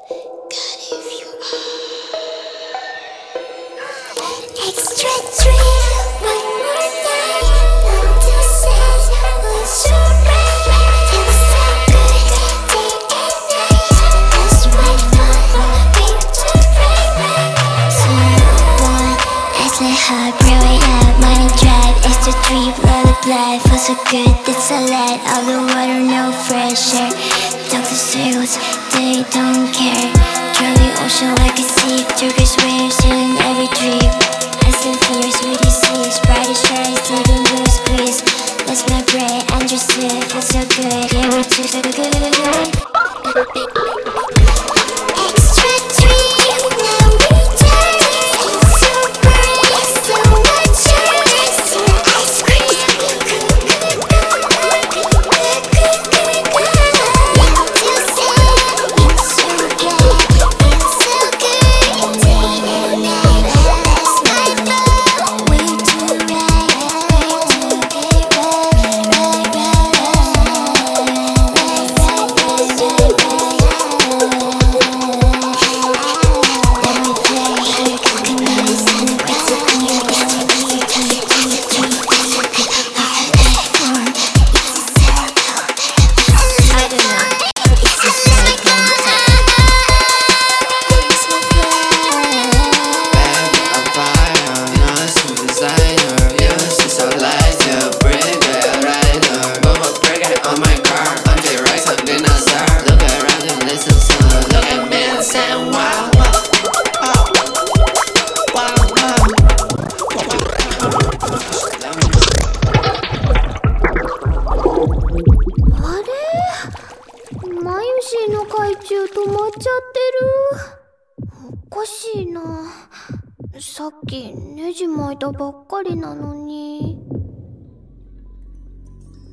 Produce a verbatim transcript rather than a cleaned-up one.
Extra dream, one more night, not to say what's so right. Feels so good, day and night. That's what fun, we do right, right. So one, it's like hard, really loud, money drive, extra dream, love the life. Feels so good, it's a lot of the water, no pressure. Doctor sales, they don't care. Curly ocean like a sea, Turkish waves in every dream. Ice and fears, we deceive, bright shines, living blue squeeze. That's my brain, and you see it, feels so good. Yeah, we do so good. Extra dream, now we turn. It's so bright, so much ice cream.おかしいな。さっきネジ巻いたばっかりなのに。